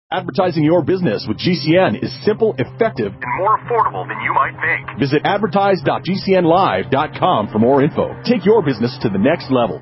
Advertising your business with GCN is simple, effective, and more affordable than you might think. Visit advertise.gcnlive.com for more info. Take your business to the next level.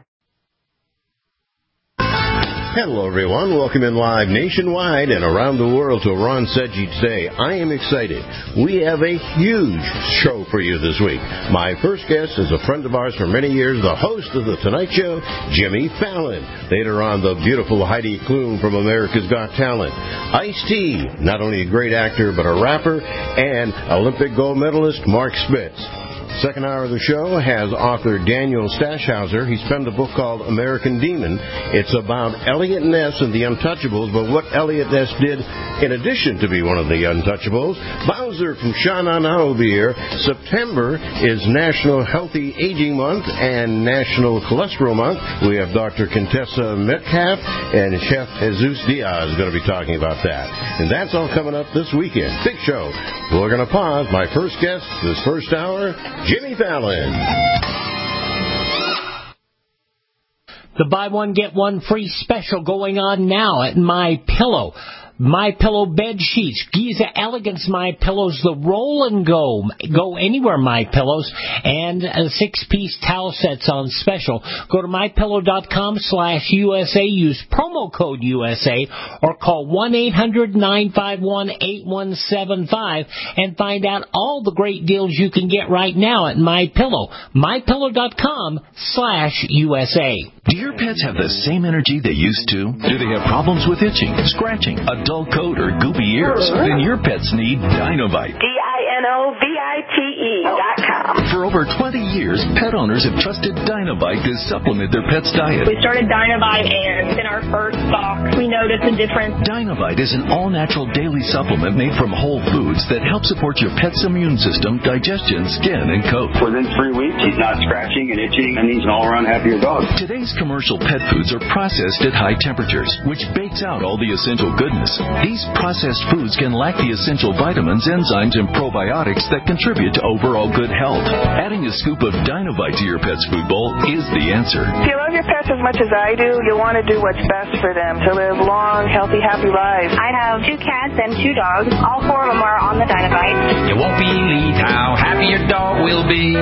Hello, everyone. Welcome in live nationwide and around the world to Ron Seggi Today. I am excited. We have a huge show for you this week. My first guest is a friend of ours for many years, the host of The Tonight Show, Jimmy Fallon. Later on, the beautiful Heidi Klum from America's Got Talent. Ice-T, not only a great actor, but a rapper, and Olympic gold medalist Mark Spitz. Second hour of the show has author Daniel Stashhauser. He's penned a book called American Demon. It's about Elliot Ness and the Untouchables, but what Elliot Ness did in addition to be one of the Untouchables. Bowser from Sha Na Na will be here. September is National Healthy Aging Month and National Cholesterol Month. We have Dr. Contessa Metcalf and Chef Jesus Diaz going to be talking about that. And that's all coming up this weekend. Big show. We're going to pause. My first guest this first hour, Jimmy Fallon. The buy one, get one free special going on now at MyPillow. MyPillow bed sheets, Giza Elegance MyPillows, the roll and go anywhere MyPillows, and 6-piece towel sets on special. Go to mypillow.com/USA, use promo code USA, or call 1-800-951-8175 and find out all the great deals you can get right now at MyPillow. mypillow.com/USA. Do your pets have the same energy they used to? Do they have problems with itching, scratching, a dull coat, or goopy ears? Then your pets need Dinovite. DINOVITE.com. For over 20 years, pet owners have trusted Dinovite to supplement their pet's diet. We started Dinovite, and in our first box, we noticed a difference. Dinovite is an all-natural daily supplement made from whole foods that help support your pet's immune system, digestion, skin, and coat. Within 3 weeks, he's not scratching and itching, and he's an all-around happier dog. Today's commercial pet foods are processed at high temperatures, which bakes out all the essential goodness. These processed foods can lack the essential vitamins, enzymes, and probiotics that contribute to overall good health. Adding a scoop of Dinovite to your pet's food bowl is the answer. If you love your pets as much as I do, you'll want to do what's best for them to live long, healthy, happy lives. I have 2 cats and 2 dogs. All 4 of them are on the Dinovite. You won't believe how happy your dog will be.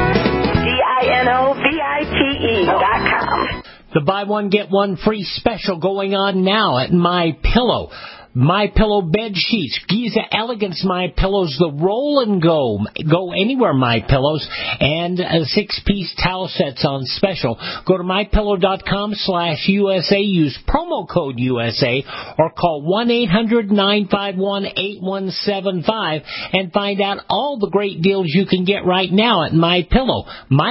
DINOVITE.com. The buy one, get one free special going on now at MyPillow. MyPillow bed sheets, Giza Elegance MyPillows, the roll and go anywhere MyPillows, and 6-piece towel sets on special. Go to mypillow.com/USA, use promo code USA, or call 1-800-951-8175 and find out all the great deals you can get right now at MyPillow.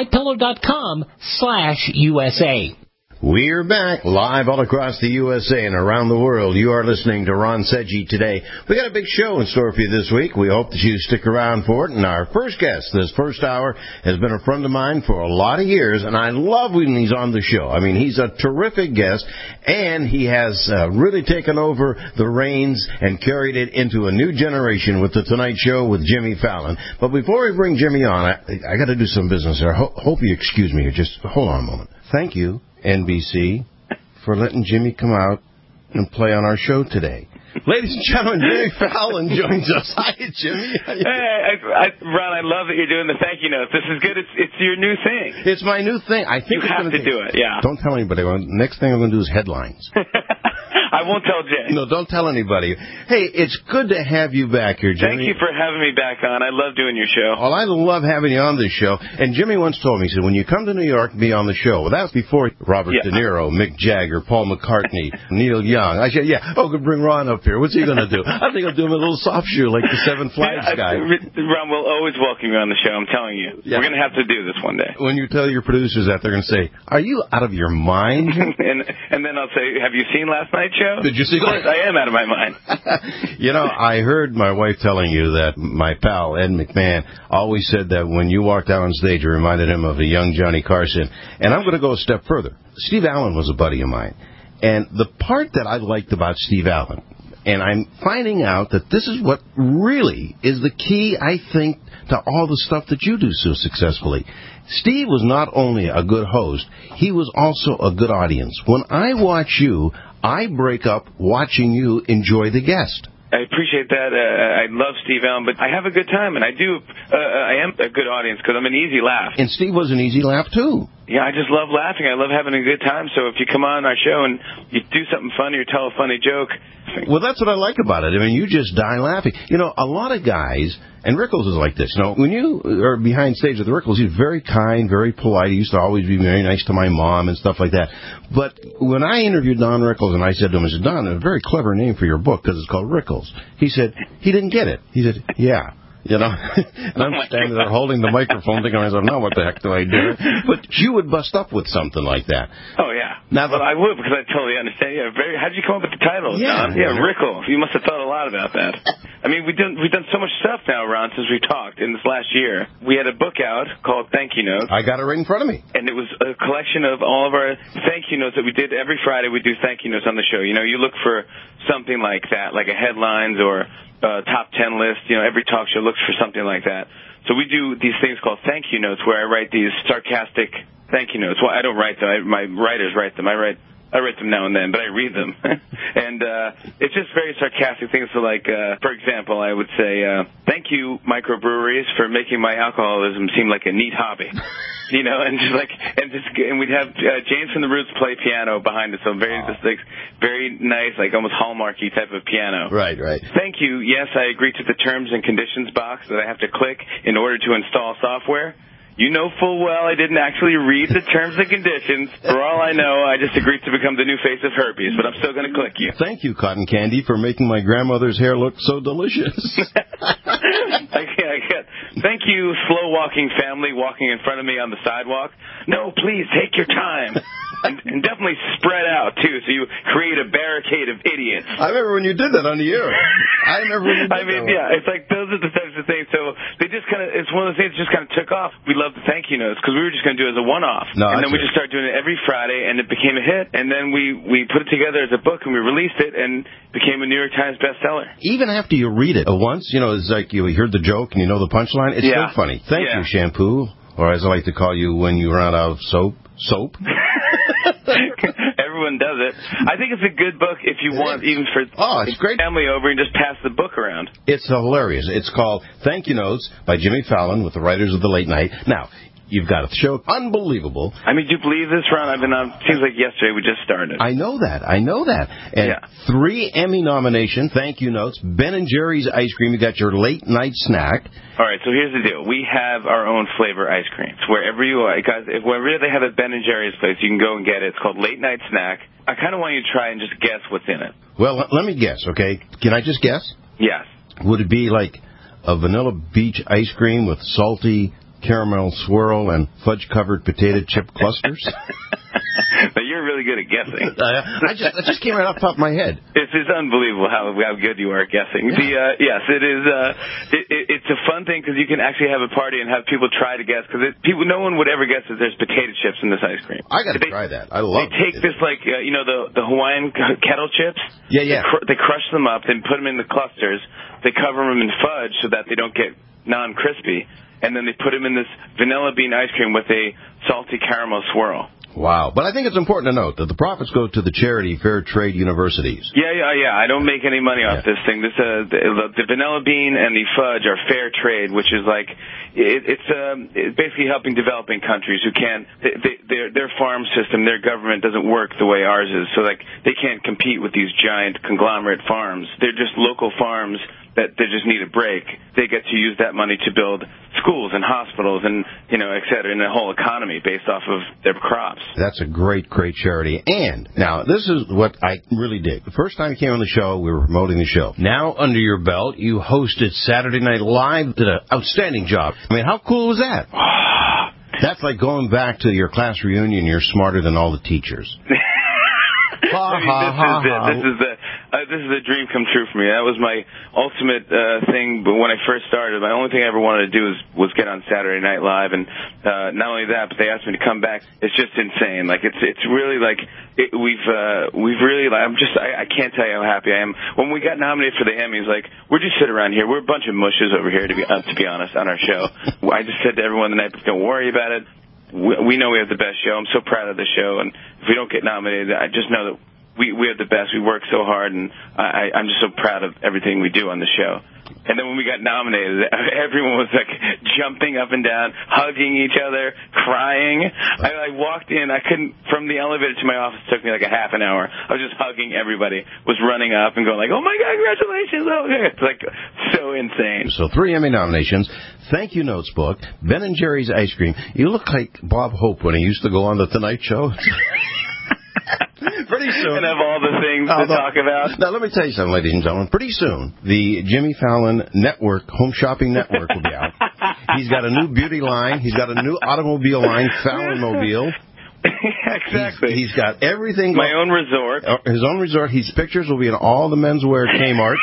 mypillow.com/USA. We're back live all across the USA and around the world. You are listening to Ron Seggi Today. We got a big show in store for you this week. We hope that you stick around for it. And our first guest this first hour has been a friend of mine for a lot of years, and I love when he's on the show. I mean, he's a terrific guest, and he has really taken over the reins and carried it into a new generation with The Tonight Show with Jimmy Fallon. But before we bring Jimmy on, I got to do some business here. Hope you excuse me here. Just hold on a moment. Thank you, NBC, for letting Jimmy come out and play on our show today. Ladies and gentlemen, Jimmy Fallon joins us. Hi, Jimmy. Hey, Ron, I love that you're doing the thank you notes. This is good. It's your new thing. It's my new thing. I think you have to do it, yeah. Don't tell anybody. Next thing I'm going to do is headlines. I won't tell Jay. No, don't tell anybody. Hey, it's good to have you back here, Jimmy. Thank you for having me back on. I love doing your show. Well, I love having you on this show. And Jimmy once told me, he said, when you come to New York, be on the show. Well, that was before Robert De Niro, Mick Jagger, Paul McCartney, Neil Young. I said, could bring Ron up here. What's he going to do? I think I'll do him a little soft shoe like the Seven Flags guy. Ron, we'll always welcome you on the show. I'm telling you. Yeah. We're going to have to do this one day. When you tell your producers that, they're going to say, are you out of your mind? and then I'll say, have you seen last night's show? Did you see that? I am out of my mind. I heard my wife telling you that my pal, Ed McMahon, always said that when you walked out on stage, it reminded him of a young Johnny Carson. And I'm going to go a step further. Steve Allen was a buddy of mine. And the part that I liked about Steve Allen, and I'm finding out that this is what really is the key, I think, to all the stuff that you do so successfully. Steve was not only a good host, he was also a good audience. When I watch you, I break up watching you enjoy the guest. I appreciate that. I love Steve Allen, but I have a good time, and I am a good audience because I'm an easy laugh. And Steve was an easy laugh, too. Yeah, I just love laughing. I love having a good time. So if you come on our show and you do something funny or tell a funny joke. Well, that's what I like about it. I mean, you just die laughing. You know, a lot of guys, and Rickles is like this. You know, when you are behind stage with Rickles, he's very kind, very polite. He used to always be very nice to my mom and stuff like that. But when I interviewed Don Rickles and I said to him, I said, Don, a very clever name for your book because it's called Rickles. He said, he didn't get it. He said, yeah. You know, and I'm standing there holding the microphone thinking to myself, no, what the heck do I do? But you would bust up with something like that. Oh, yeah. Now, well, I would because I totally understand. Yeah, how did you come up with the title, Don? Yeah, Rickles. You must have thought a lot about that. I mean, we've done so much stuff now, Ron, since we talked in this last year. We had a book out called Thank You Notes. I got it right in front of me. And it was a collection of all of our thank you notes that we did. Every Friday we do thank you notes on the show. You know, you look for something like that, like a headlines or top 10 list. You know, every talk show looks for something like that. So we do these things called thank you notes where I write these sarcastic thank you notes. Well, I don't write them. My writers write them. I write them now and then, but I read them. And it's just very sarcastic things. So, like, for example, I would say, thank you, microbreweries, for making my alcoholism seem like a neat hobby. You know, and we'd have James from the Roots play piano behind us, so very nice, like almost Hallmarky type of piano. Right. Thank you. Yes, I agree to the terms and conditions box that I have to click in order to install software. You know full well I didn't actually read the terms and conditions. For all I know, I just agreed to become the new face of herpes, but I'm still going to click you. Thank you, Cotton Candy, for making my grandmother's hair look so delicious. I get. Thank you, slow-walking family walking in front of me on the sidewalk. No, please, take your time. And definitely spread out, too, so you create a barricade of idiots. I remember when you did that on the air. It's like those are the types of things. So they just it's one of the things that just kind of took off. We love the thank you notes because we were just going to do it as a one-off. And then we just started doing it every Friday, and it became a hit. And then we put it together as a book, and we released it, and became a New York Times bestseller. Even after you read it once, you know, it's like you heard the joke and you know the punchline. It's still funny. Thank you, shampoo, or as I like to call you when you run out of soap. Everyone does it. I think it's a good book if you want, even for it's great. Family over and just pass the book around. It's hilarious. It's called Thank You Notes by Jimmy Fallon with the writers of the Late Night. Now, you've got a show. Unbelievable. I mean, do you believe this, Ron? I've been on, seems like yesterday we just started. I know that. And 3 Emmy nominations, thank you notes, Ben & Jerry's ice cream. You got your late night snack. All right, so here's the deal. We have our own flavor ice creams. Wherever you are, guys, wherever they have a Ben & Jerry's place, you can go and get it. It's called Late Night Snack. I kind of want you to try and just guess what's in it. Well, let me guess, okay? Can I just guess? Yes. Would it be like a vanilla beach ice cream with salty caramel swirl and fudge-covered potato chip clusters? But you're really good at guessing. That just came right off the top of my head. It's unbelievable how good you are at guessing. Yeah. Yes, it is. It's a fun thing because you can actually have a party and have people try to guess. Because no one would ever guess that there's potato chips in this ice cream. I got to try that. I love it. They take this, like, the Hawaiian kettle chips. Yeah. They crush them up, then put them in the clusters. They cover them in fudge so that they don't get non-crispy. And then they put them in this vanilla bean ice cream with a salty caramel swirl. Wow. But I think it's important to note that the profits go to the charity Fair Trade Universities. Yeah. I don't make any money off this thing. The vanilla bean and the fudge are fair trade, which is like it's basically helping developing countries who can't. Their farm system, their government doesn't work the way ours is. So like they can't compete with these giant conglomerate farms. They're just local farms that they just need a break. They get to use that money to build schools and hospitals and, et cetera, and the whole economy based off of their crops. That's a great charity. And now, this is what I really dig. The first time you came on the show, we were promoting the show. Now, under your belt, you hosted Saturday Night Live, did an outstanding job. I mean, how cool was that? That's like going back to your class reunion, you're smarter than all the teachers. This is a dream come true for me. That was my ultimate thing. But when I first started, my only thing I ever wanted to do was get on Saturday Night Live, and not only that, but they asked me to come back. It's just insane. Like it's really like we've really. I can't tell you how happy I am. When we got nominated for the Emmys, like we're just sitting around here. We're a bunch of mushes over here to be honest on our show. I just said to everyone the night, don't worry about it. We know we have the best show. I'm so proud of the show, and if we don't get nominated, I just know that we are the best. We work so hard, and I'm just so proud of everything we do on the show. And then when we got nominated, everyone was like jumping up and down, hugging each other, crying. I walked in, I couldn't, from the elevator to my office, it took me like a half an hour. I was just hugging everybody, was running up and going like, oh my God, congratulations. Oh, yeah. It's like so insane. So 3 Emmy nominations, Thank You Notes book, Ben & Jerry's ice cream. You look like Bob Hope when he used to go on The Tonight Show. Pretty soon. And have all the things to talk about. Now, let me tell you something, ladies and gentlemen. Pretty soon, the Jimmy Fallon Network, Home Shopping Network, will be out. He's got a new beauty line. He's got a new automobile line, Fallon-mobile. Exactly. He's got everything. My own resort. His own resort. His pictures will be in all the menswear Kmart.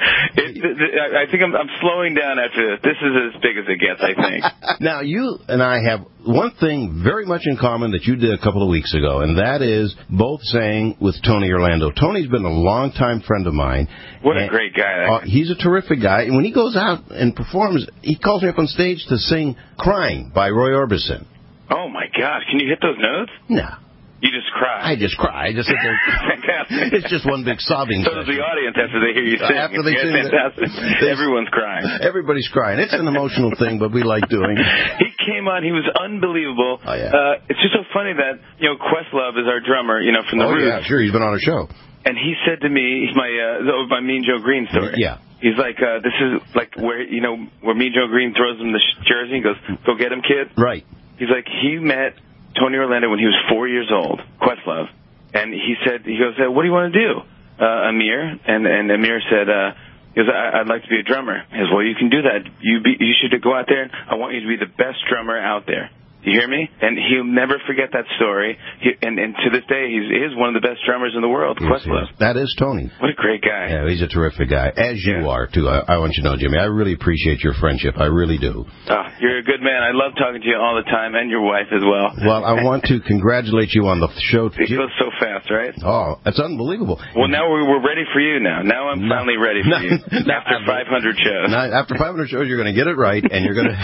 I think I'm slowing down after this. This is as big as it gets, I think. Now, you and I have one thing very much in common that you did a couple of weeks ago, and that is both sang with Tony Orlando. Tony's been a longtime friend of mine. What a great guy. He's a terrific guy. And when he goes out and performs, he calls me up on stage to sing Crying by Roy Orbison. Oh, my gosh. Can you hit those notes? No. You just cry. I just cry. I just sit there. Fantastic. It's just one big sobbing So does the audience after they hear you sing. After they sing, fantastic. Everyone's crying. Everybody's crying. It's an emotional thing, but we like doing it. He came on. He was unbelievable. Oh, yeah. It's just so funny that, Questlove is our drummer, from the Roots. Yeah, sure. He's been on our show. And he said to me, he's my Mean Joe Green story. Yeah. He's like, this is like where Mean Joe Green throws him the jersey and goes, go get him, kid. Right. He's like, he met Tony Orlando when he was 4 years old, Questlove, and he goes, what do you want to do, Amir? And Amir said, I'd like to be a drummer. He goes, well, you can do that. You should go out there, and I want you to be the best drummer out there. You hear me? And he'll never forget that story. And to this day, he is one of the best drummers in the world, Questlove. That is Tony. What a great guy. Yeah, he's a terrific guy, as you are, too. I want you to know, Jimmy, I really appreciate your friendship. I really do. Oh, you're a good man. I love talking to you all the time, and your wife as well. Well, I want to congratulate you on the show. It goes so fast, right? Oh, that's unbelievable. Well, now we're ready for you now. Now I'm finally ready for you. After 500 shows. After 500 shows, you're going to get it right, and you're going to...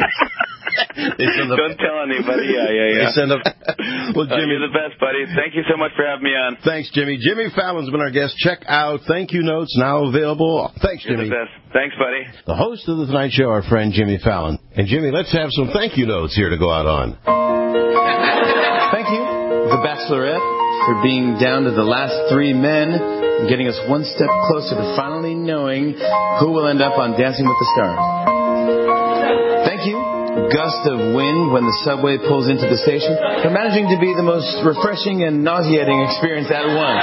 Don't tell anybody. Yeah. They send up. Well, Jimmy, you're the best, buddy. Thank you so much for having me on. Thanks, Jimmy. Jimmy Fallon's been our guest. Check out Thank You Notes, now available. Thanks, Jimmy. You're the best. Thanks, buddy. The host of The Tonight Show, our friend Jimmy Fallon. And, Jimmy, let's have some thank you notes here to go out on. Thank you, The Bachelorette, for being down to the last 3 men and getting us one step closer to finally knowing who will end up on Dancing with the Stars. Thank you, Gust of Wind, when the subway pulls into the station, for managing to be the most refreshing and nauseating experience at once.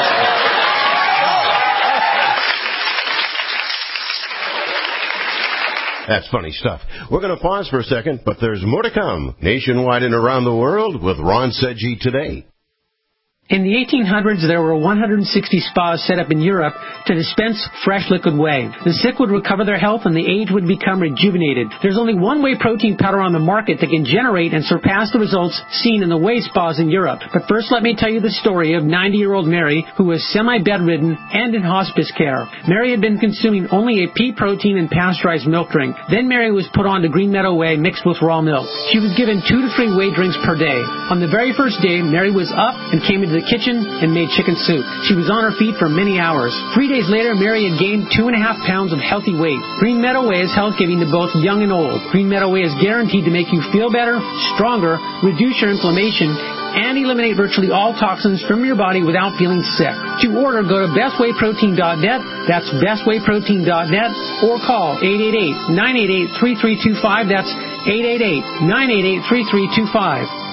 That's funny stuff. We're going to pause for a second, but there's more to come. Nationwide and around the world with Ron Sedgwick today. In the 1800s, there were 160 spas set up in Europe to dispense fresh liquid whey. The sick would recover their health and the aged would become rejuvenated. There's only one whey protein powder on the market that can generate and surpass the results seen in the whey spas in Europe. But first, let me tell you the story of 90-year-old Mary, who was semi-bedridden and in hospice care. Mary had been consuming only a pea protein and pasteurized milk drink. Then Mary was put on to Green Meadow Whey mixed with raw milk. She was given 2 to 3 whey drinks per day. On the very first day, Mary was up and came into the kitchen and made chicken soup. She was on her feet for many hours. 3 days later, Mary had gained 2.5 pounds of healthy weight. Green Meadow Whey is health-giving to both young and old. Green Meadow Whey is guaranteed to make you feel better, stronger, reduce your inflammation, and eliminate virtually all toxins from your body without feeling sick. To order, go to bestwayprotein.net. That's bestwayprotein.net, or call 888-988-3325. That's 888-988-3325.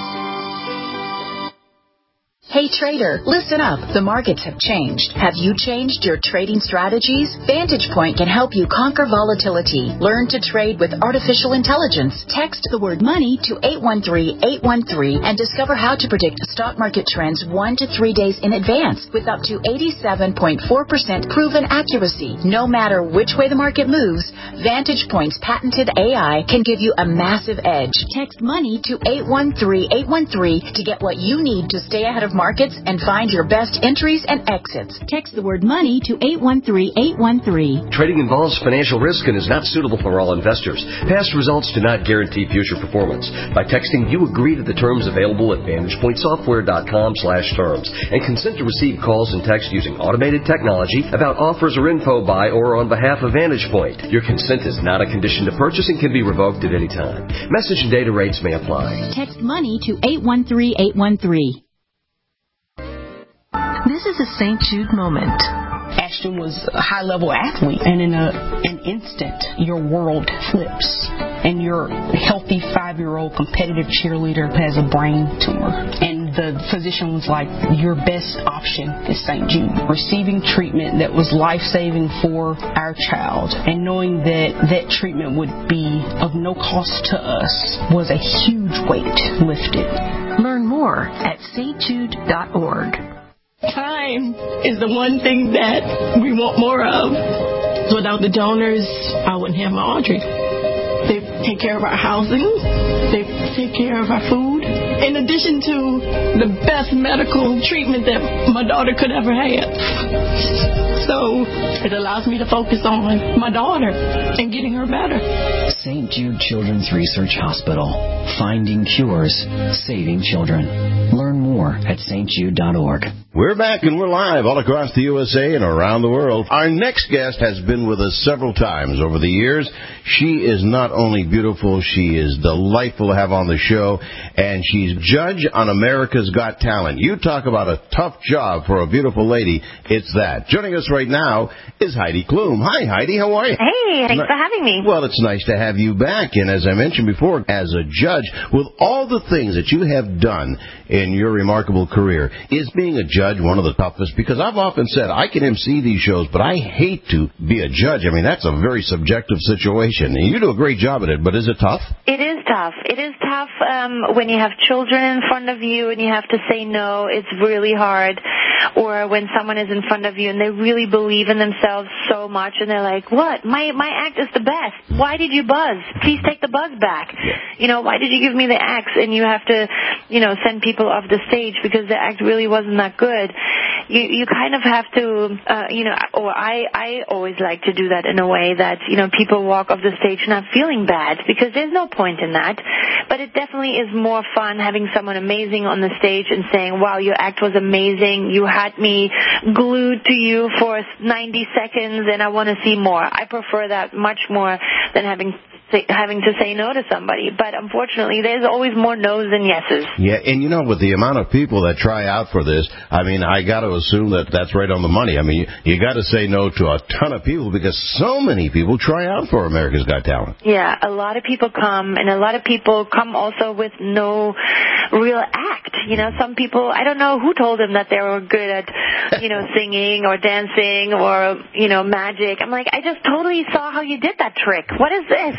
Hey trader, listen up. The markets have changed. Have you changed your trading strategies? Vantage Point can help you conquer volatility. Learn to trade with artificial intelligence. Text the word money to 813-813 and discover how to predict stock market trends 1 to 3 days in advance with up to 87.4% proven accuracy. No matter which way the market moves, Vantage Point's patented AI can give you a massive edge. Text money to 813-813 to get what you need to stay ahead of market markets and find your best entries and exits. Text the word money to 813-813. Trading involves financial risk and is not suitable for all investors. Past results do not guarantee future performance. By texting, you agree to the terms available at VantagePointSoftware.com/terms and consent to receive calls and texts using automated technology about offers or info by or on behalf of Vantage Point. Your consent is not a condition to purchase and can be revoked at any time. Message and data rates may apply. Text money to 813-813. This is a St. Jude moment. Ashton was a high-level athlete, and in an instant, your world flips, and your healthy 5-year-old competitive cheerleader has a brain tumor. And the physician was like, your best option is St. Jude. Receiving treatment that was life-saving for our child, and knowing that that treatment would be of no cost to us was a huge weight lifted. Learn more at stjude.org. Time is the one thing that we want more of. Without the donors, I wouldn't have my Audrey. They take care of our housing. They take care of our food. In addition to the best medical treatment that my daughter could ever have. So it allows me to focus on my daughter and getting her better. St. Jude Children's Research Hospital. Finding cures, saving children. Learn more at stjude.org. We're back and we're live all across the USA and around the world. Our next guest has been with us several times over the years. She is not only beautiful, she is delightful to have on the show, and she's judge on America's Got Talent. You talk about a tough job for a beautiful lady, it's that. Joining us right now is Heidi Klum. Hi, Heidi, how are you? Hey, thanks for having me. Well, it's nice to have you back, and as I mentioned before, as a judge, with all the things that you have done in your remarkable career, is being a judge one of the toughest? Because I've often said I can MC these shows, but I hate to be a judge. I mean, that's a very subjective situation. And you do a great job at it, but is it tough? It is tough. It is tough when you have children in front of you and you have to say no. It's really hard. Or when someone is in front of you and they really believe in themselves so much and they're like, what? My act is the best. Why did you buzz? Please take the buzz back. Yeah. You know, why did you give me the X? And you have to, send people off the stage because the act really wasn't that good. You kind of have to, or I always like to do that in a way that, people walk off the stage not feeling bad, because there's no point in that. But it definitely is more fun having someone amazing on the stage and saying, wow, your act was amazing. You had me glued to you for 90 seconds and I want to see more. I prefer that much more than having to say no to somebody. But unfortunately, there's always more no's than yeses. Yeah, and with the amount of people that try out for this, I mean, I got to assume that that's right on the money. I mean, you got to say no to a ton of people because so many people try out for America's Got Talent. Yeah, a lot of people come, and a lot of people come also with no real act. Some people, I don't know who told them that they were good at, singing or dancing or, magic. I'm like, I just totally saw how you did that trick. What is this?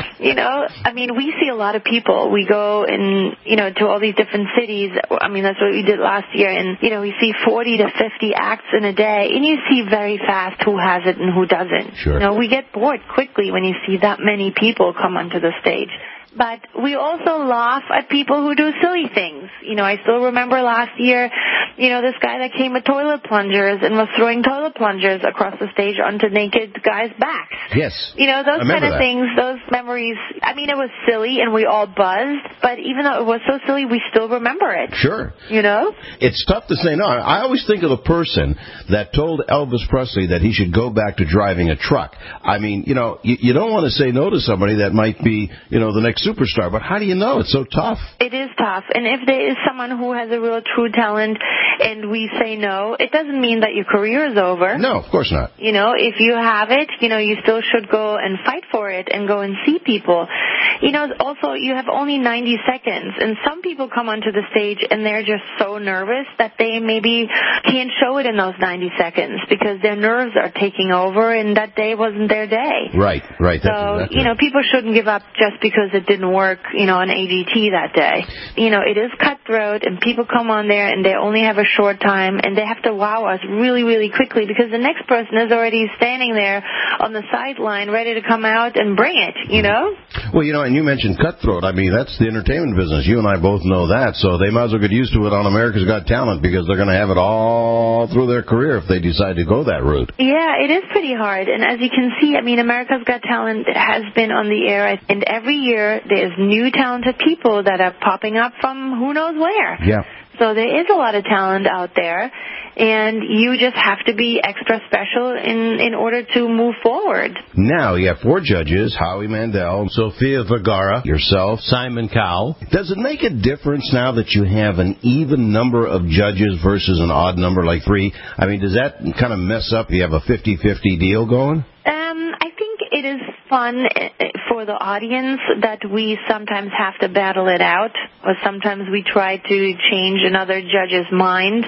I mean, we see a lot of people. We go and, to all these different cities. I mean, that's what we did last year. And, we see 40 to 50 acts in a day. And you see very fast who has it and who doesn't. Sure. We get bored quickly when you see that many people come onto the stage. But we also laugh at people who do silly things. I still remember last year, this guy that came with toilet plungers and was throwing toilet plungers across the stage onto naked guys' backs. Yes. Those kind of things, those memories. I mean, it was silly and we all buzzed, but even though it was so silly, we still remember it. Sure. It's tough to say no. I always think of the person that told Elvis Presley that he should go back to driving a truck. I mean, you don't want to say no to somebody that might be, the next superstar, but how do you know? It's so tough. It is tough. And if there is someone who has a real true talent and we say no, it doesn't mean that your career is over. No, of course not. If you have it, you still should go and fight for it and go and see people. Also, you have only 90 seconds, and some people come onto the stage and they're just so nervous that they maybe can't show it in those 90 seconds because their nerves are taking over and that day wasn't their day. Right. That's so, exactly right. People shouldn't give up just because it didn't work, on AGT that day. It is cutthroat, and people come on there and they only have a short time, and they have to wow us really, really quickly because the next person is already standing there on the sideline ready to come out and bring it, you know? Well, you know, and you mentioned cutthroat. I mean, that's the entertainment business. You and I both know that, so they might as well get used to it on America's Got Talent because they're going to have it all through their career if they decide to go that route. Yeah, it is pretty hard, and as you can see, I mean, America's Got Talent has been on the air, and every year there's new talented people that are popping up from who knows where. Yeah. So there is a lot of talent out there, and you just have to be extra special in order to move forward. Now you have 4 judges, Howie Mandel, Sofia Vergara, yourself, Simon Cowell. Does it make a difference now that you have an even number of judges versus an odd number like 3? I mean, does that kind of mess up? You have a 50-50 deal going? I think it is fun for the audience that we sometimes have to battle it out, or sometimes we try to change another judge's mind.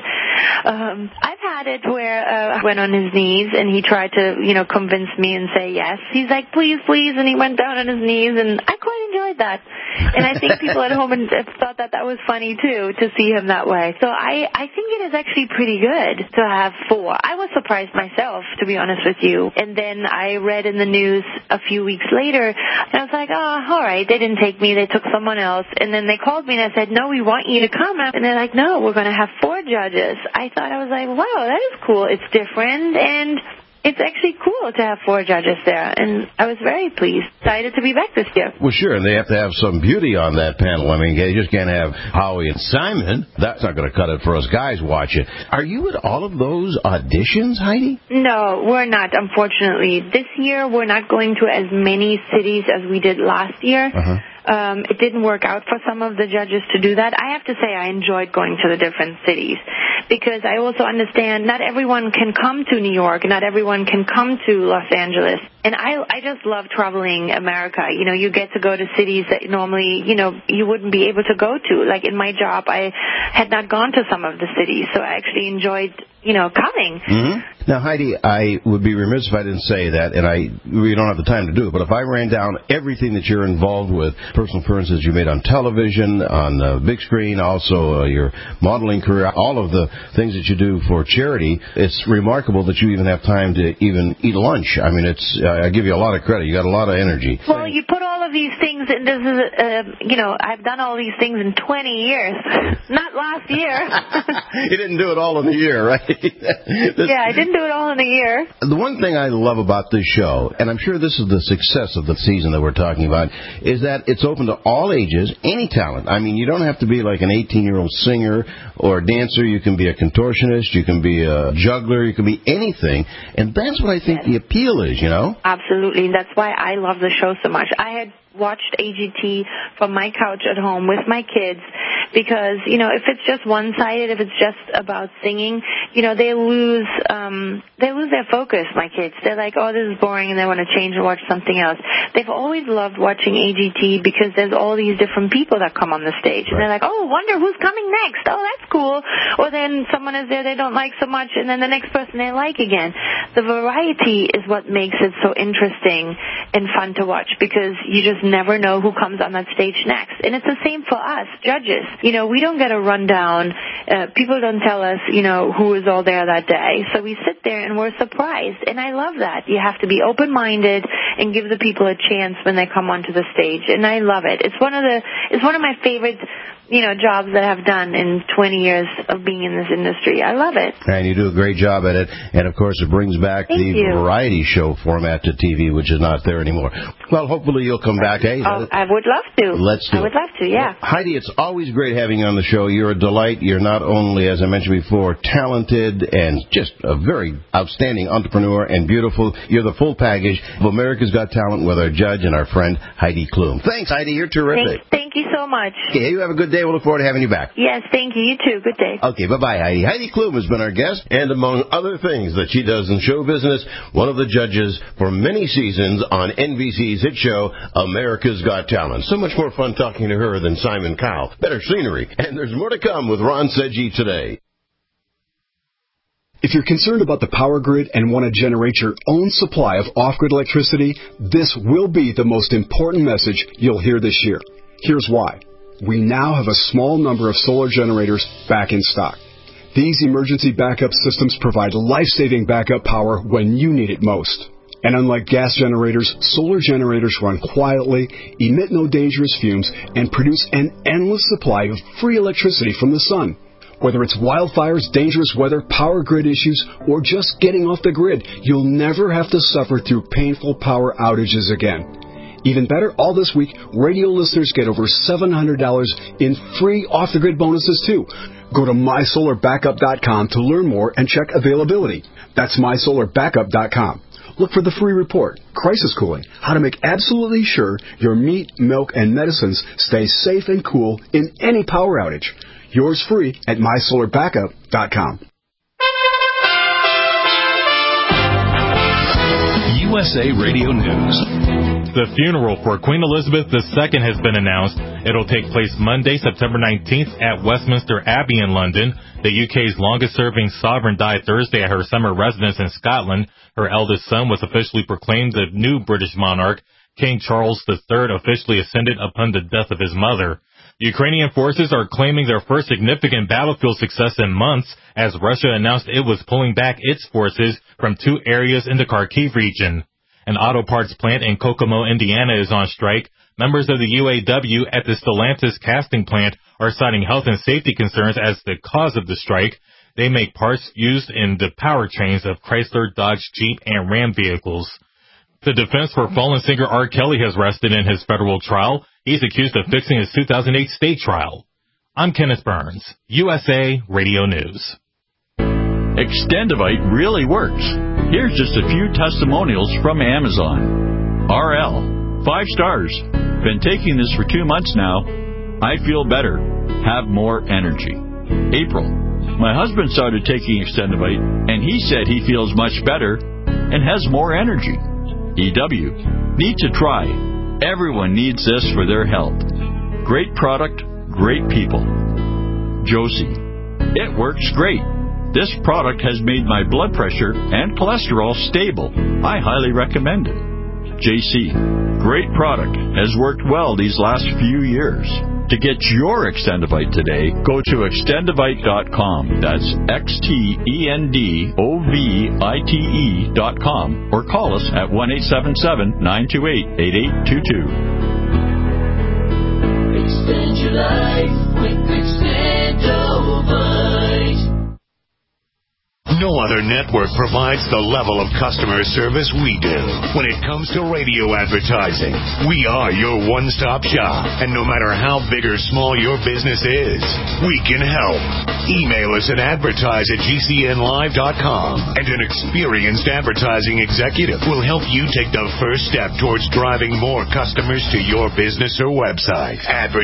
I've had it where I went on his knees and he tried to, convince me and say yes. He's like, please, please, and he went down on his knees, and I quite enjoyed that. And I think people at home thought that was funny, too, to see him that way. So I think it is actually pretty good to have 4. I was surprised myself, to be honest with you. And then I read in the news a few weeks later, and I was like, oh, all right, they didn't take me, they took someone else. And then they called me and I said, no, we want you to come. And they're like, no, we're going to have 4 judges. I was like, wow, that is cool. It's different, and it's actually cool to have 4 judges there, and I was very pleased. Excited to be back this year. Well, sure, and they have to have some beauty on that panel. I mean, you just can't have Howie and Simon. That's not going to cut it for us guys watching. Are you at all of those auditions, Heidi? No, we're not, unfortunately. This year, we're not going to as many cities as we did last year. Uh-huh. It didn't work out for some of the judges to do that. I have to say I enjoyed going to the different cities because I also understand not everyone can come to New York, not everyone can come to Los Angeles. And I just love traveling America. You get to go to cities that normally, you wouldn't be able to go to. Like in my job, I had not gone to some of the cities, so I actually enjoyed, coming. Mm-hmm. Now, Heidi, I would be remiss if I didn't say that, and we don't have the time to do it, but if I ran down everything that you're involved with, personal appearances you made on television, on the big screen, also your modeling career, all of the things that you do for charity, it's remarkable that you even have time to even eat lunch. I mean, I give you a lot of credit. You got a lot of energy. Well, you put all of these things, and this is, I've done all these things in 20 years, not last year. You didn't do it all in a year, right? Yeah, I didn't do it all in a year. The one thing I love about this show, and I'm sure this is the success of the season that we're talking about, is that it's open to all ages, any talent. I mean, you don't have to be like an 18-year-old singer or dancer. You can be a contortionist. You can be a juggler. You can be anything. And that's what I think the appeal is, Absolutely. And that's why I love the show so much. I had watched AGT from my couch at home with my kids because, if it's just one-sided, if it's just about singing, they lose their focus, my kids. They're like, oh, this is boring, and they want to change and watch something else. They've always loved watching AGT because there's all these different people that come on the stage. And they're like, oh, wonder who's coming next. Oh, that's cool. Or then someone is there they don't like so much, and then the next person they like again. The variety is what makes it so interesting and fun to watch because you just never know who comes on that stage next. And it's the same for us, judges. We don't get a rundown. People don't tell us, who is all there that day. So we sit there and we're surprised. And I love that. You have to be open-minded and give the people a chance when they come onto the stage. And I love it. It's one of my favorite jobs that I've done in 20 years of being in this industry. I love it. And you do a great job at it. And, of course, it brings back the variety show format to TV, which is not there anymore. Well, hopefully you'll come back, eh? I would love to. Let's do it. I would love to, yeah. Well, Heidi, it's always great having you on the show. You're a delight. You're not only, as I mentioned before, talented and just a very outstanding entrepreneur and beautiful. You're the full package of America's Got Talent with our judge and our friend, Heidi Klum. Thanks, Heidi. You're terrific. Thank you so much. Okay, you have a good day. We'll look forward to having you back. Yes, thank you. You too. Good day. Okay, bye-bye, Heidi. Heidi Klum has been our guest, and among other things that she does in show business, one of the judges for many seasons on NBC's hit show, America's Got Talent. So much more fun talking to her than Simon Cowell. Better scenery. And there's more to come with Ron Sedgwick today. If you're concerned about the power grid and want to generate your own supply of off-grid electricity, this will be the most important message you'll hear this year. Here's why. we now have a small number of solar generators back in stock. These emergency backup systems provide life-saving backup power when you need it most. And unlike gas generators, solar generators run quietly, emit no dangerous fumes, and produce an endless supply of free electricity from the sun. Whether it's wildfires, dangerous weather, power grid issues, or just getting off the grid, you'll never have to suffer through painful power outages again. Even better, all this week, radio listeners get over $700 in free off-the-grid bonuses, too. Go to MySolarBackup.com to learn more and check availability. That's MySolarBackup.com. Look for the free report, Crisis Cooling, how to make absolutely sure your meat, milk, and medicines stay safe and cool in any power outage. Yours free at MySolarBackup.com. USA Radio News. The funeral for Queen Elizabeth II has been announced. It'll take place Monday, September 19th at Westminster Abbey in London. The UK's longest-serving sovereign died Thursday at her summer residence in Scotland. Her eldest son was officially proclaimed the new British monarch. King Charles III officially ascended upon the death of his mother. Ukrainian forces are claiming their first significant battlefield success in months as Russia announced it was pulling back its forces from 2 areas in the Kharkiv region. An auto parts plant in Kokomo, Indiana is on strike. Members of the UAW at the Stellantis casting plant are citing health and safety concerns as the cause of the strike. They make parts used in the powertrains of Chrysler, Dodge, Jeep, and Ram vehicles. The defense for fallen singer R. Kelly has rested in his federal trial. He's accused of fixing his 2008 state trial. I'm Kenneth Burns, USA Radio News. Extendivite really works. Here's just a few testimonials from Amazon. RL, 5 stars. Been taking this for 2 months now. I feel better. Have more energy. April, my husband started taking Extendivite, and he said he feels much better and has more energy. EW, need to try. Everyone needs this for their health. Great product, great people. Josie, it works great. This product has made my blood pressure and cholesterol stable. I highly recommend it. JC, great product. Has worked well these last few years. To get your Extendivite today, go to Extendivite.com. That's XTENDOVITE.com or call us at 1-877-928-8822. Extend your life with Extendovite. No other network provides the level of customer service we do. When it comes to radio advertising, we are your one-stop shop. And no matter how big or small your business is, we can help. Email us at advertise@gcnlive.com, and an experienced advertising executive will help you take the first step towards driving more customers to your business or website.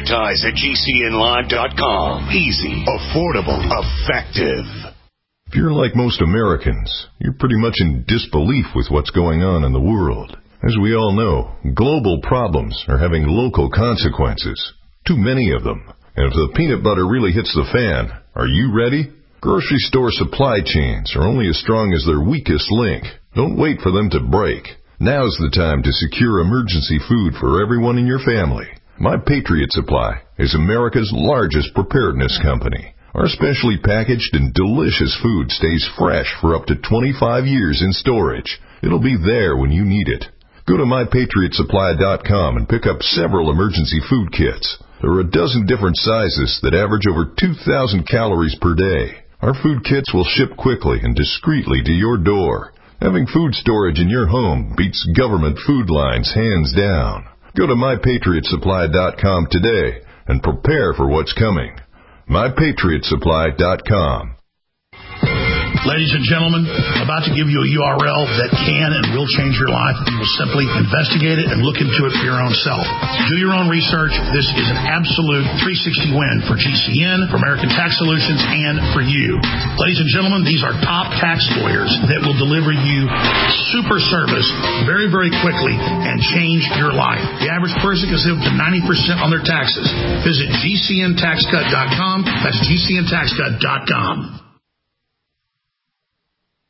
Advertise@gcnlive.com. Easy, affordable, effective. If you're like most Americans, you're pretty much in disbelief with what's going on in the world. As we all know, global problems are having local consequences. Too many of them. And if the peanut butter really hits the fan, are you ready? Grocery store supply chains are only as strong as their weakest link. Don't wait for them to break. Now's the time to secure emergency food for everyone in your family. My Patriot Supply is America's largest preparedness company. Our specially packaged and delicious food stays fresh for up to 25 years in storage. It'll be there when you need it. Go to MyPatriotSupply.com and pick up several emergency food kits. There are a dozen different sizes that average over 2,000 calories per day. Our food kits will ship quickly and discreetly to your door. Having food storage in your home beats government food lines hands down. Go to MyPatriotSupply.com today and prepare for what's coming. MyPatriotSupply.com. Ladies and gentlemen, I'm about to give you a URL that can and will change your life. You will simply investigate it and look into it for your own self. Do your own research. This is an absolute 360 win for GCN, for American Tax Solutions, and for you. Ladies and gentlemen, these are top tax lawyers that will deliver you super service very, very quickly and change your life. The average person can save up to 90% on their taxes. Visit GCNTaxCut.com. That's GCNTaxCut.com.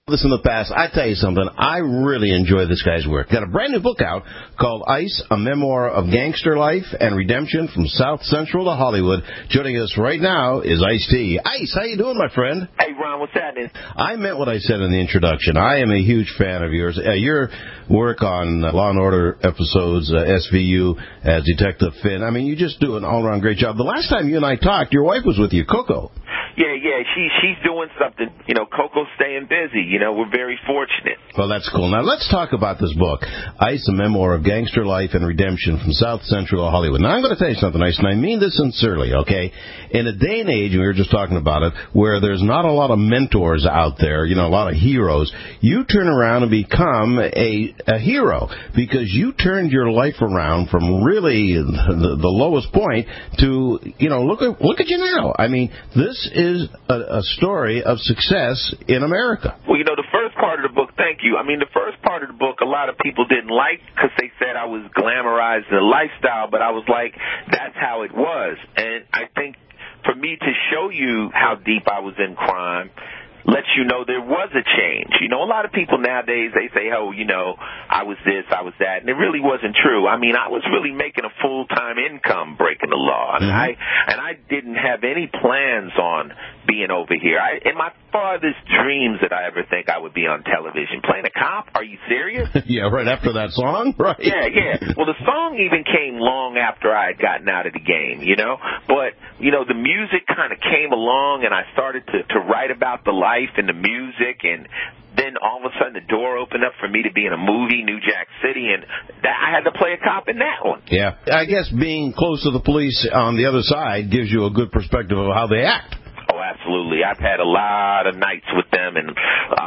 this in the past. I tell you something, I really enjoy this guy's work. Got a brand new book out called Ice, a memoir of gangster life and redemption from South Central to Hollywood. Joining us right now is Ice-T. Ice, how you doing, my friend? Hey, Ron, what's happening? I meant what I said in the introduction. I am a huge fan of yours. Your work on Law & Order episodes, SVU, as Detective Finn. I mean, you just do an all-around great job. The last time you and I talked, your wife was with you, Coco. Yeah, she's doing something. You know, Coco's staying busy. You know, we're very fortunate. Well, that's cool. Now, let's talk about this book, Ice, a memoir of gangster life and redemption from South Central to Hollywood. Now, I'm going to tell you something, Ice, and I mean this sincerely, okay? In a day and age, and we were just talking about it, where there's not a lot of mentors out there, you know, a lot of heroes, you turn around and become a hero because you turned your life around from really the lowest point to, you know, look at you now. I mean, this is a story of success in America. Well, you know, the first part of the book, thank you. I mean, the first part of the book, a lot of people didn't like because they said I was glamorizing the lifestyle, but I was like, that's how it was. And I think for me to show you how deep I was in crime lets you know there was a change. You know, a lot of people nowadays, they say, oh, you know, I was this, I was that, and it really wasn't true. I mean, I was really making a full-time income breaking the law, and I didn't have any plans on being over here. In my farthest dreams did I ever think I would be on television. Playing a cop? Are you serious? Yeah, right after that song? Right. Yeah. Well, the song even came long after I had gotten out of the game, you know? But, you know, the music kind of came along, and I started to write about the life and the music, and then all of a sudden the door opened up for me to be in a movie, New Jack City, and I had to play a cop in that one. Yeah. I guess being close to the police on the other side gives you a good perspective of how they act. Oh, absolutely. I've had a lot of nights with them and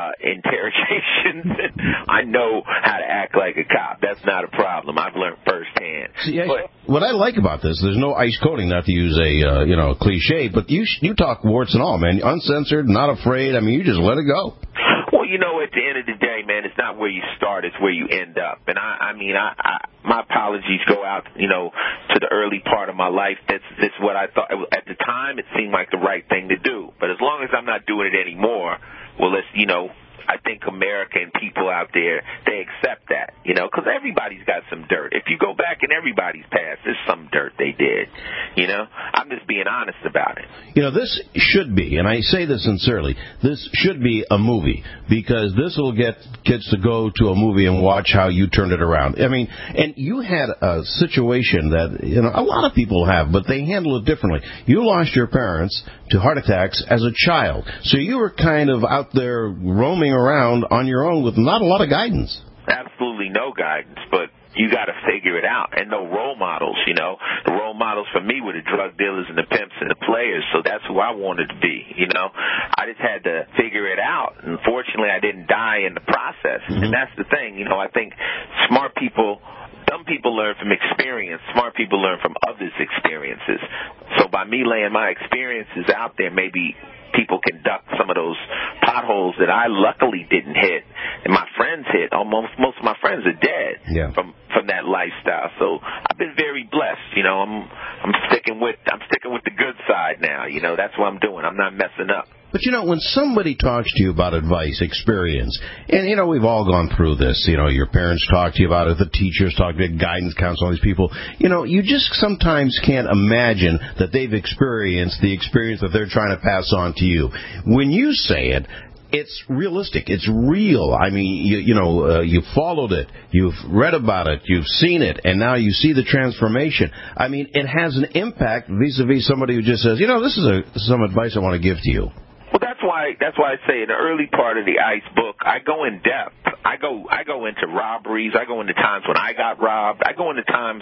interrogations. I know how to act like a cop. That's not a problem. I've learned firsthand. See, what I like about this, there's no ice coating, not to use a cliche, but you talk warts and all, man. Uncensored, not afraid. I mean, you just let it go. Well, you know, at the end of the day, man, it's not where you start, it's where you end up. And I mean, my apologies go out, you know, to the early part of my life. That's what I thought. At the time, it seemed like the right thing to do. But as long as I'm not doing it anymore, well, let's, you know, I think America and people out there, they accept that, you know, because everybody's got some dirt. If you go back in everybody's past, there's some dirt they did, you know. I'm just being honest about it. You know, this should be, and I say this sincerely, this should be a movie because this will get kids to go to a movie and watch how you turned it around. I mean, and you had a situation that, you know, a lot of people have, but they handle it differently. You lost your parents to heart attacks as a child, so you were kind of out there roaming around on your own with not a lot of guidance. Absolutely no guidance, but you got to figure it out. And no role models, you know. The role models for me were the drug dealers and the pimps and the players, so that's who I wanted to be, you know. I just had to figure it out. Unfortunately, I didn't die in the process. And that's the thing, you know. I think smart people, dumb people learn from experience. Smart people learn from others' experiences. So by me laying my experiences out there, maybe people can duck some of those potholes that I luckily didn't hit, and my friends hit. Almost most of my friends are dead from that lifestyle. So I've been very blessed. You know, I'm sticking with the good side now. You know, that's what I'm doing. I'm not messing up. But, you know, when somebody talks to you about advice, experience, and, you know, we've all gone through this. You know, your parents talk to you about it, the teachers talk to you, guidance counselors, all these people. You know, you just sometimes can't imagine that they've experienced the experience that they're trying to pass on to you. When you say it, it's realistic. It's real. I mean, you followed it. You've read about it. You've seen it. And now you see the transformation. I mean, it has an impact vis-a-vis somebody who just says, you know, this is some advice I want to give to you. Well, that's why I say in the early part of the ICE book, I go in depth. I go into robberies. I go into times when I got robbed. I go into times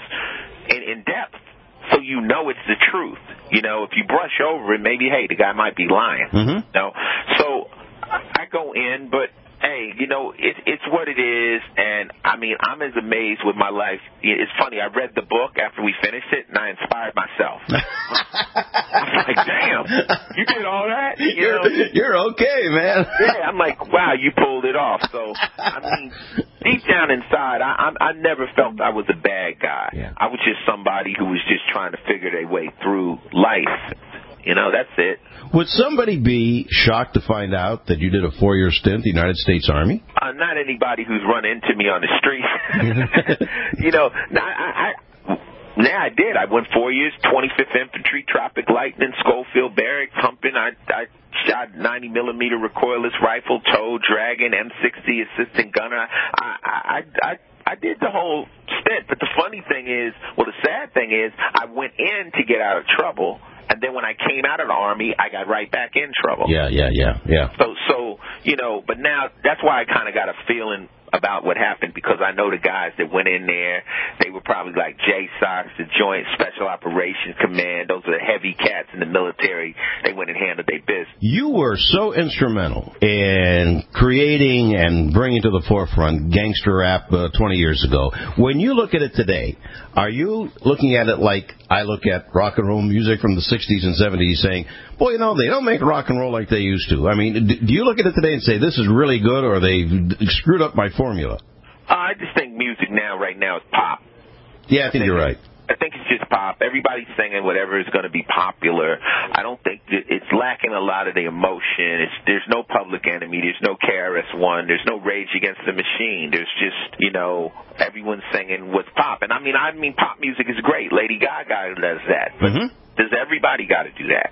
in depth, so you know it's the truth. You know, if you brush over it, maybe, hey, the guy might be lying. You know? So I go in, but hey, you know, it's what it is, and I mean, I'm as amazed with my life. It's funny, I read the book after we finished it, and I inspired myself. I'm like, damn, you did all that? You're okay, man. Yeah, I'm like, wow, you pulled it off. So, I mean, deep down inside, I never felt I was a bad guy. I was just somebody who was just trying to figure their way through life. That's it. Would somebody be shocked to find out that you did a 4-year stint in the United States Army? Not anybody who's run into me on the street. I did. I went 4 years, 25th Infantry, Tropic Lightning, Schofield Barracks, humping. I shot 90-millimeter recoilless rifle, tow, dragon, M60, assistant gunner. I did the whole stint. But the funny thing is, the sad thing is, I went in to get out of trouble. And then when I came out of the Army, I got right back in trouble. Yeah. So but now that's why I kind of got a feeling about what happened, because I know the guys that went in there, they were probably like JSOC, the Joint Special Operations Command. Those are the heavy cats in the military. They went and handled their business. You were so instrumental in creating and bringing to the forefront gangster rap 20 years ago. When you look at it today, are you looking at it like I look at rock and roll music from the 60s and 70s saying, boy, they don't make rock and roll like they used to? I mean, do you look at it today and say, this is really good, or they screwed up my formula? I just think music right now is pop. Yeah, I think you're right. I think it's just pop. Everybody's singing whatever is going to be popular. I don't think it's lacking a lot of the emotion. There's no Public Enemy. There's no KRS-One. There's no Rage Against the Machine. There's just, everyone's singing what's pop. And I mean, pop music is great. Lady Gaga does that. But does everybody got to do that?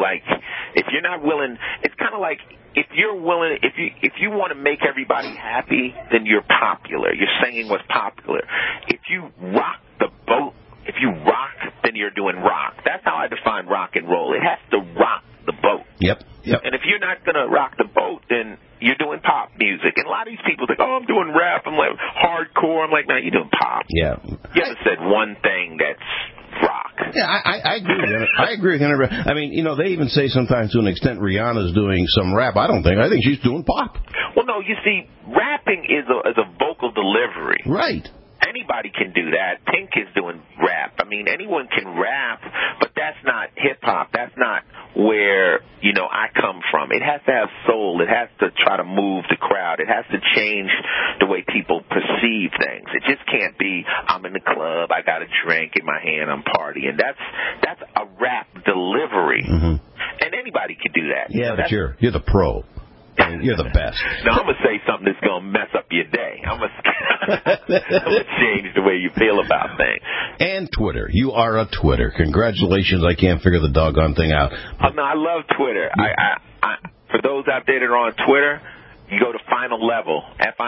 If you're not willing, it's kind of like, if you're willing, if you want to make everybody happy, then you're popular. You're singing what's popular. If you rock the boat, if you rock, then you're doing rock. That's how I define rock and roll. It has to rock the boat. Yep. And if you're not going to rock the boat, then you're doing pop music. And a lot of these people think, I'm doing rap. I'm like hardcore. I'm like, no, you're doing pop. Yeah. You haven't said one thing that's rock. Yeah, I agree with you. I agree with you. I mean, they even say sometimes to an extent Rihanna's doing some rap. I think she's doing pop. Well, no, you see, rapping is a vocal delivery. Right. Anybody can do that. Pink is doing rap. I mean, anyone can rap, but that's not hip-hop. That's not where, I come from. It has to have soul. It has to try to move the crowd. It has to change the way people perceive things. It just can't be, I'm in the club, I got a drink in my hand, I'm partying. That's a rap delivery. And anybody can do that. Yeah, but you're the pro. And you're the best. Now, I'm going to say something that's going to mess up your day. I'm going to change the way you feel about things. And Twitter. You are a Twitter. Congratulations. I can't figure the doggone thing out. No, I love Twitter. I for those out there that are on Twitter, you go to Final Level,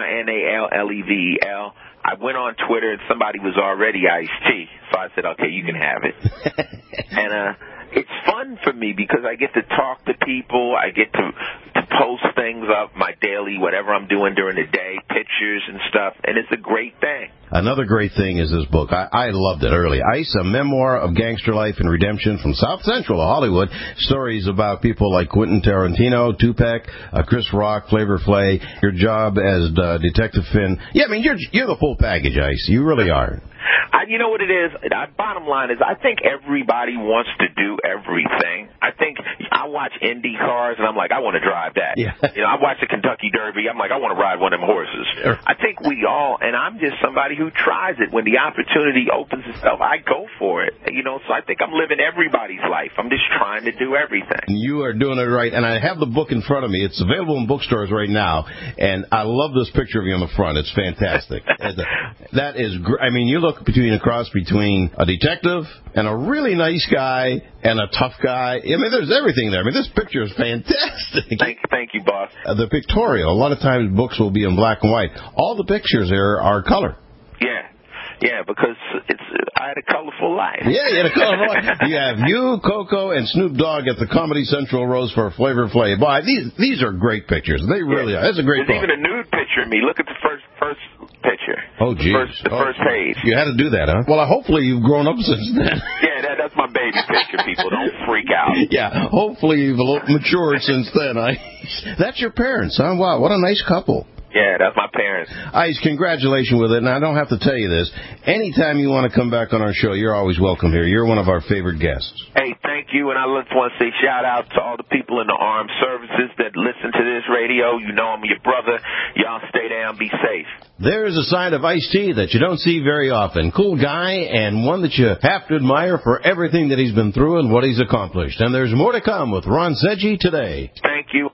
FINALLEVEL. I went on Twitter and somebody was already Ice-T, so I said, okay, you can have it. And it's fun for me because I get to talk to people. I get to post things up, my daily, whatever I'm doing during the day, pictures and stuff, and it's a great thing. Another great thing is this book. I loved it early. Ice, a memoir of gangster life and redemption from South Central to Hollywood. Stories about people like Quentin Tarantino, Tupac, Chris Rock, Flavor Flav, your job as Detective Finn. Yeah, I mean, you're the full package, Ice. You really are. You know what it is? Bottom line is, I think everybody wants to do everything. I think I watch Indy cars, and I'm like, I want to drive that. Yeah. I watch the Kentucky Derby. I'm like, I want to ride one of them horses. Sure. I think we all, and I'm just somebody who tries it. When the opportunity opens itself, I go for it. So I think I'm living everybody's life. I'm just trying to do everything. You are doing it right, and I have the book in front of me. It's available in bookstores right now, and I love this picture of you on the front. It's fantastic. That is great. I mean, you look between a cross between a detective and a really nice guy and a tough guy. I mean, there's everything there. I mean, this picture is fantastic. Thank you, boss. The pictorial. A lot of times books will be in black and white. All the pictures there are color. Yeah, because I had a colorful life. Yeah, you had a colorful life. You have you, Coco, and Snoop Dogg at the Comedy Central Rose for Flavor Flav. Boy, these are great pictures. They really are. That's a great book. There's even a nude picture of me. Look at the first picture. Oh, geez. The first page. You had to do that, huh? Well, hopefully you've grown up since then. Yeah, that's my baby picture, people. Don't freak out. Yeah, hopefully you've matured since then. That's your parents, huh? Wow, what a nice couple. Yeah, that's my parents. Ice, congratulations with it. And I don't have to tell you this. Anytime you want to come back on our show, you're always welcome here. You're one of our favorite guests. Hey, thank you, and I just want to say shout out to all the people in the armed services that listen to this radio. You know I'm your brother. Y'all stay down, be safe. There's a side of Ice-T that you don't see very often. Cool guy, and one that you have to admire for everything that he's been through and what he's accomplished. And there's more to come with Ron Seggi today. Thank you.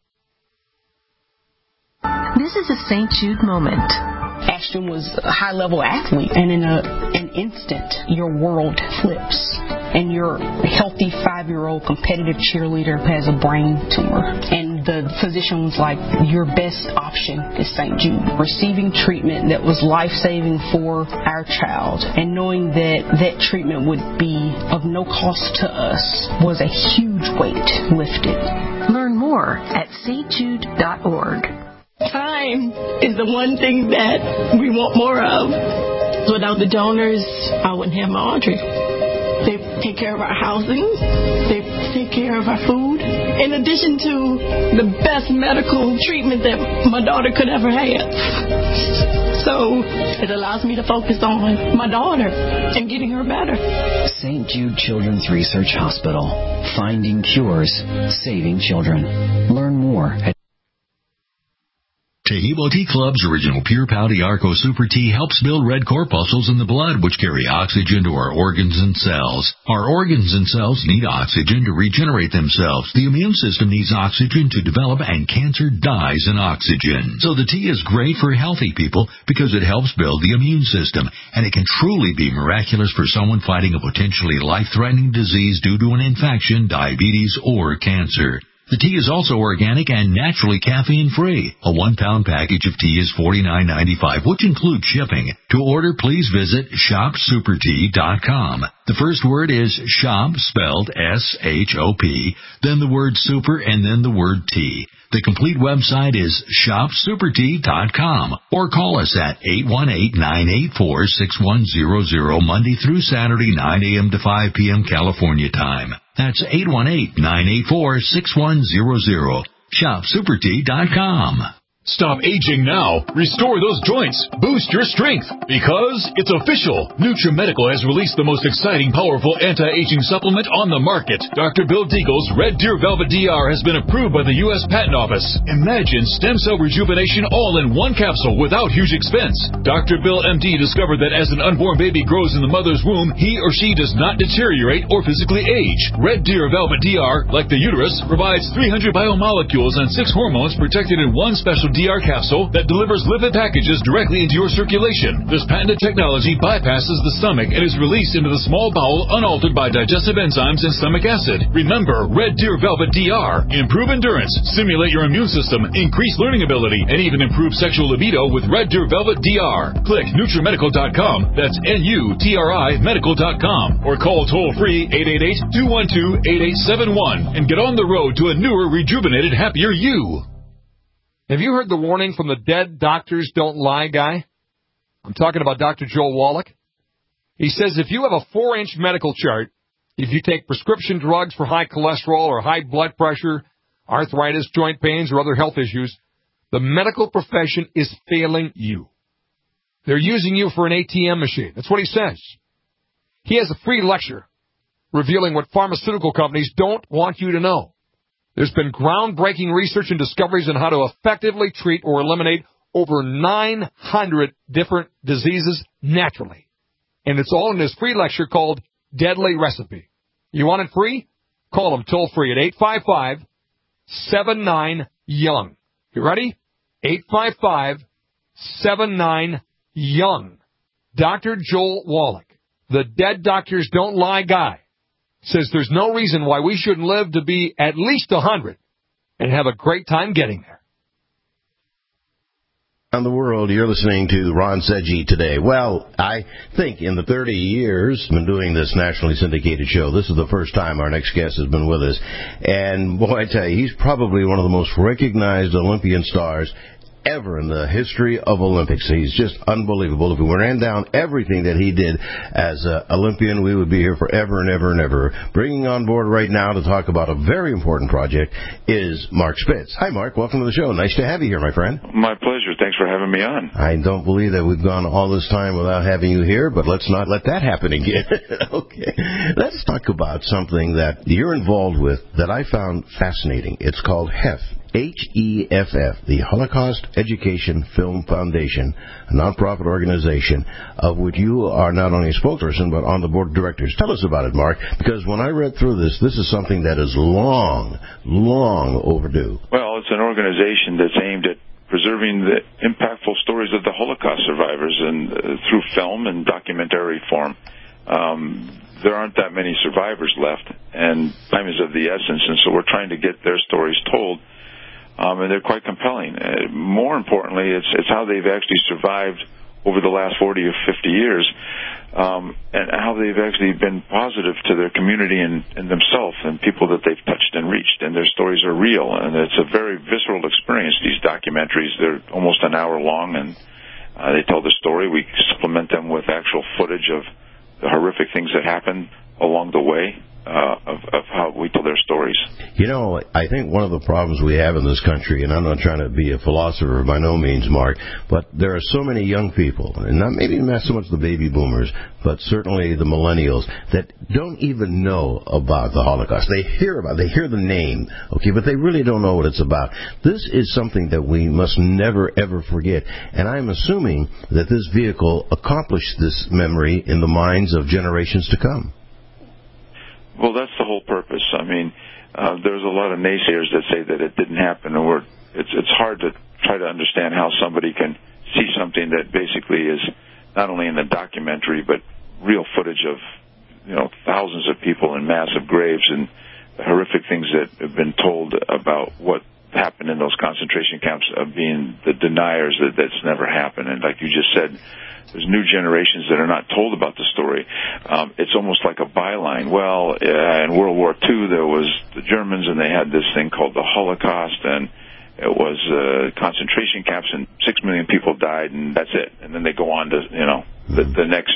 This is a St. Jude moment. Ashton was a high-level athlete, and in an instant, your world flips. And your healthy 5-year-old competitive cheerleader has a brain tumor. And the physician was like, your best option is St. Jude. Receiving treatment that was life-saving for our child and knowing that that treatment would be of no cost to us was a huge weight lifted. Learn more at stjude.org. Time is the one thing that we want more of. Without the donors, I wouldn't have my Audrey. They take care of our housing. They take care of our food. In addition to the best medical treatment that my daughter could ever have. So it allows me to focus on my daughter and getting her better. St. Jude Children's Research Hospital. Finding cures, saving children. Learn more at Tehebo Tea Club's original Pure Pau Arco Super Tea helps build red corpuscles in the blood, which carry oxygen to our organs and cells. Our organs and cells need oxygen to regenerate themselves. The immune system needs oxygen to develop, and cancer dies in oxygen. So the tea is great for healthy people because it helps build the immune system, and it can truly be miraculous for someone fighting a potentially life-threatening disease due to an infection, diabetes, or cancer. The tea is also organic and naturally caffeine-free. A 1-pound package of tea is $49.95, which includes shipping. To order, please visit shopsupertea.com. The first word is shop, spelled S-H-O-P, then the word super, and then the word tea. The complete website is shopsupertea.com, or call us at 818-984-6100 Monday through Saturday, 9 a.m. to 5 p.m. California time. That's 818-984-6100. ShopSuperTea.com. Stop aging now. Restore those joints. Boost your strength. Because it's official. NutriMedical has released the most exciting, powerful anti-aging supplement on the market. Dr. Bill Deagle's Red Deer Velvet DR has been approved by the U.S. Patent Office. Imagine stem cell rejuvenation all in one capsule without huge expense. Dr. Bill MD discovered that as an unborn baby grows in the mother's womb, he or she does not deteriorate or physically age. Red Deer Velvet DR, like the uterus, provides 300 biomolecules and 6 hormones protected in one special DR capsule that delivers lipid packages directly into your circulation. This patented technology bypasses the stomach and is released into the small bowel unaltered by digestive enzymes and stomach acid. Remember, Red Deer Velvet DR. Improve endurance, stimulate your immune system, increase learning ability, and even improve sexual libido with Red Deer Velvet DR. Click NutriMedical.com, that's N-U-T-R-I Medical.com, or call toll-free 888-212-8871 and get on the road to a newer, rejuvenated, happier you. Have you heard the warning from the Dead Doctors Don't Lie guy? I'm talking about Dr. Joel Wallach. He says if you have a 4-inch medical chart, if you take prescription drugs for high cholesterol or high blood pressure, arthritis, joint pains, or other health issues, the medical profession is failing you. They're using you for an ATM machine. That's what he says. He has a free lecture revealing what pharmaceutical companies don't want you to know. There's been groundbreaking research and discoveries on how to effectively treat or eliminate over 900 different diseases naturally. And it's all in this free lecture called Deadly Recipe. You want it free? Call them toll-free at 855-79-YOUNG. You ready? 855-79-YOUNG. Dr. Joel Wallach, the Dead Doctors Don't Lie guy, says there's no reason why we shouldn't live to be at least 100 and have a great time getting there. Around the world, you're listening to Ron Seggi today. Well, I think in the 30 years I've been doing this nationally syndicated show, this is the first time our next guest has been with us. And boy, I tell you, he's probably one of the most recognized Olympian stars ever in the history of Olympics. He's just unbelievable. If we ran down everything that he did as an Olympian, we would be here forever and ever and ever. Bringing on board right now to talk about a very important project is Mark Spitz. Hi, Mark. Welcome to the show. Nice to have you here, my friend. My pleasure. Thanks for having me on. I don't believe that we've gone all this time without having you here, but let's not let that happen again. Okay. Let's talk about something that you're involved with that I found fascinating. It's called HEFF. HEFF, the Holocaust Education Film Foundation, a nonprofit organization of which you are not only a spokesperson but on the board of directors. Tell us about it, Mark, because when I read through this is something that is long overdue. Well, it's an organization that's aimed at preserving the impactful stories of the Holocaust survivors and through film and documentary form. There aren't that many survivors left, and time is of the essence, and so we're trying to get their stories told. And they're quite compelling. More importantly, it's how they've actually survived over the last 40 or 50 years, and how they've actually been positive to their community and themselves and people that they've touched and reached. And their stories are real, and it's a very visceral experience, these documentaries. They're almost an hour long, and they tell the story. We supplement them with actual footage of the horrific things that happen along the way. Of how we tell their stories. You know, I think one of the problems we have in this country, and I'm not trying to be a philosopher by no means, Mark, but there are so many young people, and maybe not so much the baby boomers, but certainly the millennials, that don't even know about the Holocaust. They hear the name, okay, but they really don't know what it's about. This is something that we must never, ever forget, and I'm assuming that this vehicle accomplished this memory in the minds of generations to come. Well, that's the whole purpose. I mean, there's a lot of naysayers that say that it didn't happen, and it's hard to try to understand how somebody can see something that basically is not only in the documentary, but real footage of, thousands of people in massive graves and the horrific things that have been told about what happened in those concentration camps, of being the deniers that that's never happened. And like you just said, there's new generations that are not told about the story. It's almost like a byline. Well, in World War II, there was the Germans, and they had this thing called the Holocaust, and it was concentration camps, and 6 million people died, and that's it. And then they go on to, the next,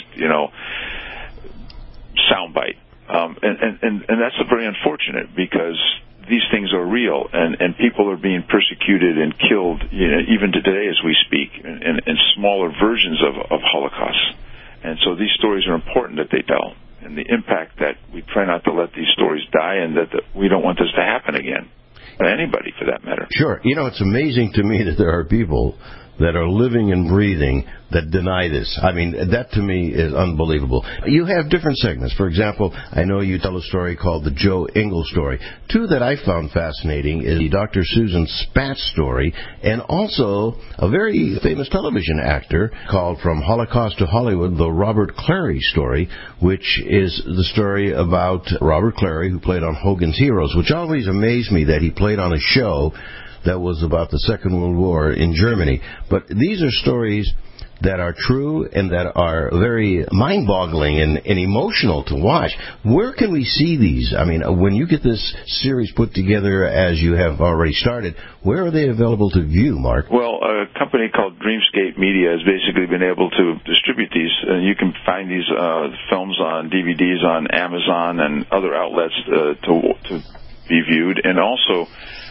soundbite. And that's very unfortunate, because these things are real, and people are being persecuted and killed, even today as we speak, in smaller versions of Holocaust. And so these stories are important that they tell, and the impact that we try not to let these stories die, and that we don't want this to happen again, to anybody for that matter. Sure. It's amazing to me that there are people that are living and breathing that deny this. I mean, that to me is unbelievable. You have different segments. For example, I know you tell a story called the Joe Engel story. Two that I found fascinating is the Dr. Susan Spatz story, and also a very famous television actor called From Holocaust to Hollywood, the Robert Clary story, which is the story about Robert Clary, who played on Hogan's Heroes, which always amazed me that he played on a show that was about the Second World War in Germany. But these are stories that are true and that are very mind-boggling and emotional to watch. Where can we see these? I mean, when you get this series put together, as you have already started, where are they available to view, Mark? Well, a company called Dreamscape Media has basically been able to distribute these. You can find these films on DVDs on Amazon and other outlets to be viewed, and also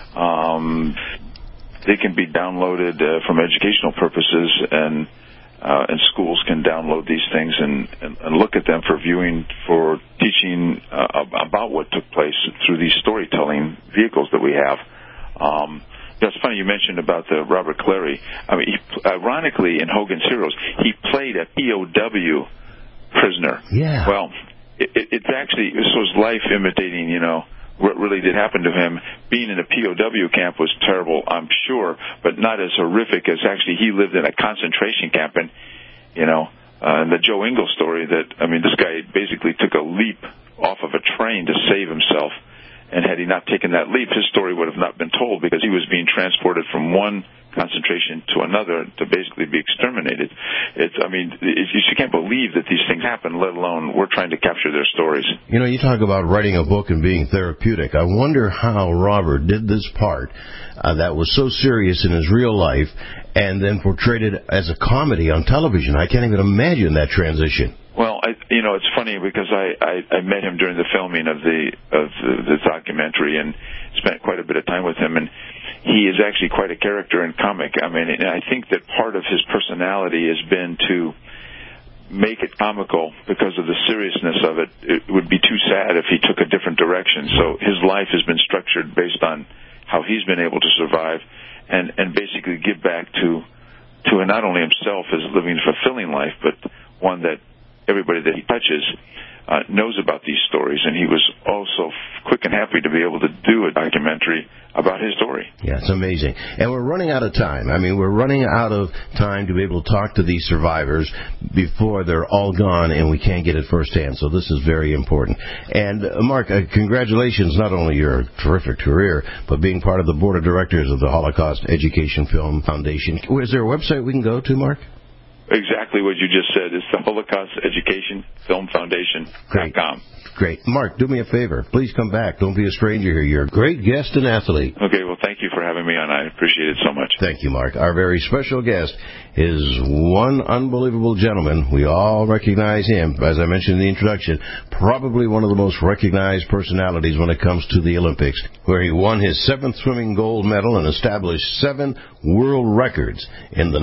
they can be downloaded from educational purposes, and schools can download these things and look at them for viewing, for teaching about what took place through these storytelling vehicles that we have. It's funny you mentioned about the Robert Clary. I mean, ironically, in Hogan's Heroes, he played a POW prisoner. Yeah. Well, it's actually, this was life imitating, what really did happen to him. Being in a POW camp was terrible, I'm sure, but not as horrific as actually he lived in a concentration camp. And, and the Joe Engel story this guy basically took a leap off of a train to save himself. And had he not taken that leap, his story would have not been told, because he was being transported from one concentration to another to basically be exterminated. You can't believe that these things happen, let alone we're trying to capture their stories. You talk about writing a book and being therapeutic. I wonder how Robert did this part that was so serious in his real life and then portrayed it as a comedy on television. I can't even imagine that transition. Well, it's funny because I met him during the filming of the documentary and spent quite a bit of time with him, and he is actually quite a character in comic. I mean, and I think that part of his personality has been to make it comical because of the seriousness of it. It would be too sad if he took a different direction. So his life has been structured based on how he's been able to survive and basically give back to not only himself as living a fulfilling life, but one that everybody that he touches knows about these stories. And he was also quick and happy to be able to do a documentary about his story. Yeah, it's amazing. And we're running out of time. I mean, we're running out of time to be able to talk to these survivors before they're all gone and we can't get it firsthand. So this is very important. And, Mark, congratulations, not only your terrific career, but being part of the board of directors of the Holocaust Education Film Foundation. Is there a website we can go to, Mark? Exactly what you just said. It's the Holocaust Education Film Foundation.com. Great. Mark, do me a favor. Please come back. Don't be a stranger here. You're a great guest and athlete. Okay, well, thank you for having me on. I appreciate it so much. Thank you, Mark. Our very special guest is one unbelievable gentleman. We all recognize him. As I mentioned in the introduction, probably one of the most recognized personalities when it comes to the Olympics, where he won his 7th swimming gold medal and established 7 world records in the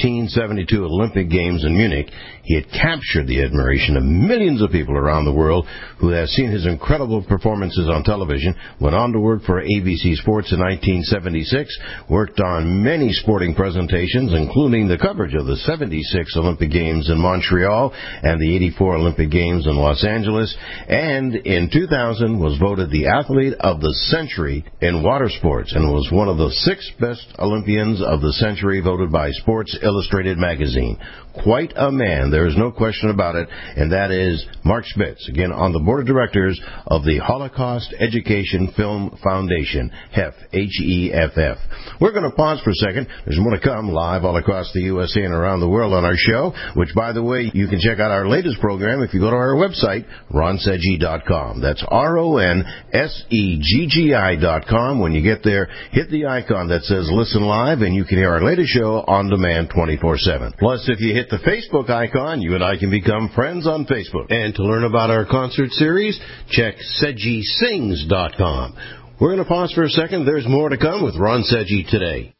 1972 Olympic Games in Munich. He had captured the admiration of millions of people around the world who have seen his incredible performances on television, went on to work for ABC Sports in 1976, worked on many sporting presentations, including the coverage of the 76 Olympic Games in Montreal and the 84 Olympic Games in Los Angeles, and in 2000 was voted the Athlete of the Century in water sports and was one of the 6 best Olympians of the century voted by Sports Illustrated magazine. Quite a man, there is no question about it, and that is Mark Spitz, again on the board of directors of the Holocaust Education Film Foundation, HEF, H-E-F-F. We're going to pause for a second. There's more to come live all across the USA and around the world on our show, which, by the way, you can check out our latest program if you go to our website, ronsedgy.com. That's RONSEGGI.com. When you get there, hit the icon that says Listen Live, and you can hear our latest show on demand 24/7. Plus, if you hit the Facebook icon, you and I can become friends on Facebook. And to learn about our concert series, check SedgySings.com. We're going to pause for a second. There's more to come with Ron Sedgy today.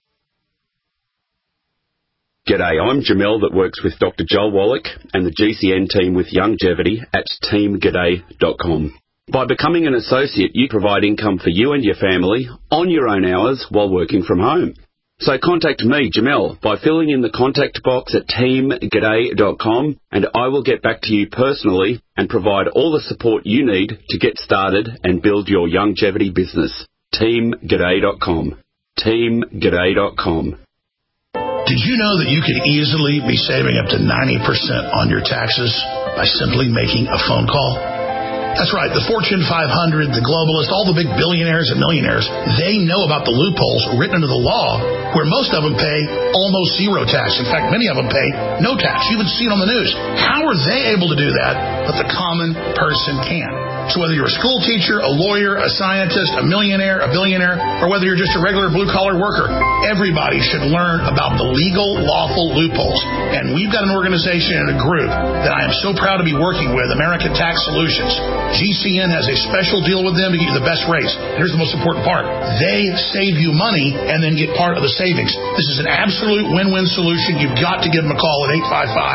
G'day, I'm Jamel that works with Dr. Joel Wallach and the GCN team with Longevity at teamg'day.com. By becoming an associate, you provide income for you and your family on your own hours while working from home. So contact me, Jamel, by filling in the contact box at teamg'day.com, and I will get back to you personally and provide all the support you need to get started and build your longevity business. teamg'day.com. teamg'day.com. Did you know that you could easily be saving up to 90% on your taxes by simply making a phone call? That's right, the Fortune 500, the globalists, all the big billionaires and millionaires, they know about the loopholes written into the law where most of them pay almost zero tax. In fact, many of them pay no tax. You even see it on the news. How are they able to do that, but the common person can? So whether you're a school teacher, a lawyer, a scientist, a millionaire, a billionaire, or whether you're just a regular blue-collar worker, everybody should learn about the legal, lawful loopholes. And we've got an organization and a group that I am so proud to be working with, American Tax Solutions. GCN has a special deal with them to get you the best rates. Here's the most important part. They save you money and then get part of the savings. This is an absolute win-win solution. You've got to give them a call at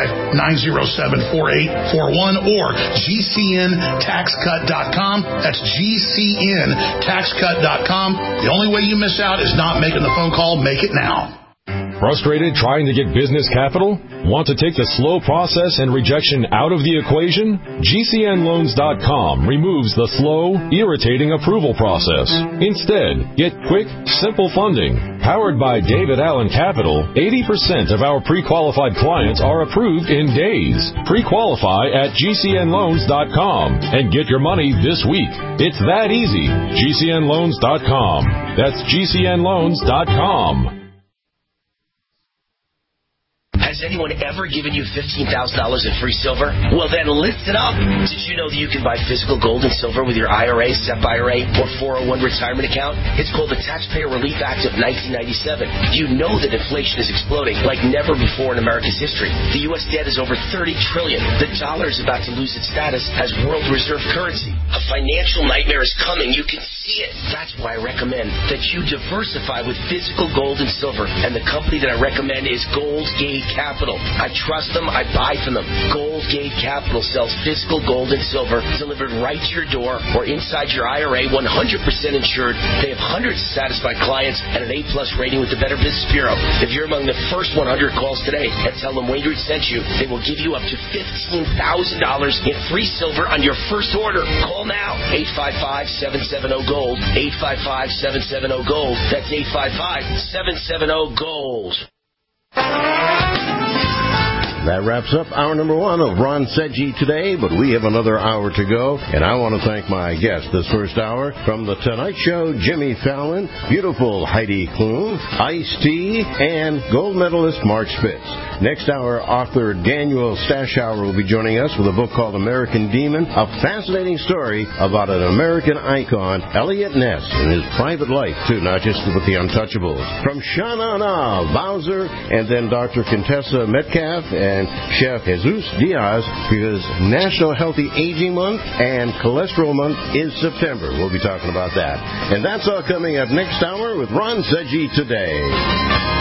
855-907-4841 or GCNTaxCut.com. That's GCNTaxCut.com. The only way you miss out is not making the phone call. Make it now. Frustrated trying to get business capital? Want to take the slow process and rejection out of the equation? GCNLoans.com removes the slow, irritating approval process. Instead, get quick, simple funding. Powered by David Allen Capital, 80% of our pre-qualified clients are approved in days. Pre-qualify at GCNLoans.com and get your money this week. It's that easy. GCNLoans.com. That's GCNLoans.com. Has Has anyone ever given you $15,000 in free silver? Well, then listen up. Did you know that you can buy physical gold and silver with your IRA, SEP IRA, or 401 retirement account? It's called the Taxpayer Relief Act of 1997. You know that inflation is exploding like never before in America's history. The U.S. debt is over $30 trillion. The dollar is about to lose its status as world reserve currency. A financial nightmare is coming. You can see it. That's why I recommend that you diversify with physical gold and silver. And the company that I recommend is Goldgate Capital. I trust them. I buy from them. Goldgate Capital sells physical gold and silver delivered right to your door or inside your IRA, 100% insured. They have hundreds of satisfied clients and an A-plus rating with the Better Business Bureau. If you're among the first 100 calls today and tell them Wayne Root sent you, they will give you up to $15,000 in free silver on your first order. Call now. 855-770-GOLD. 855-770-GOLD. That's 855-770-GOLD. That wraps up hour number one of Ron Sedgy today, but we have another hour to go, and I want to thank my guests this first hour. From The Tonight Show, Jimmy Fallon, beautiful Heidi Klum, Ice-T, and gold medalist Mark Spitz. Next hour, author Daniel Stashower will be joining us with a book called American Demon, a fascinating story about an American icon, Elliot Ness, and his private life, too, not just with the Untouchables. From Sha-Na-Na, Bowser, and then Dr. Contessa Metcalf and Chef Jesus Diaz, because National Healthy Aging Month and Cholesterol Month is September. We'll be talking about that. And that's all coming up next hour with Ron Sedgy Today.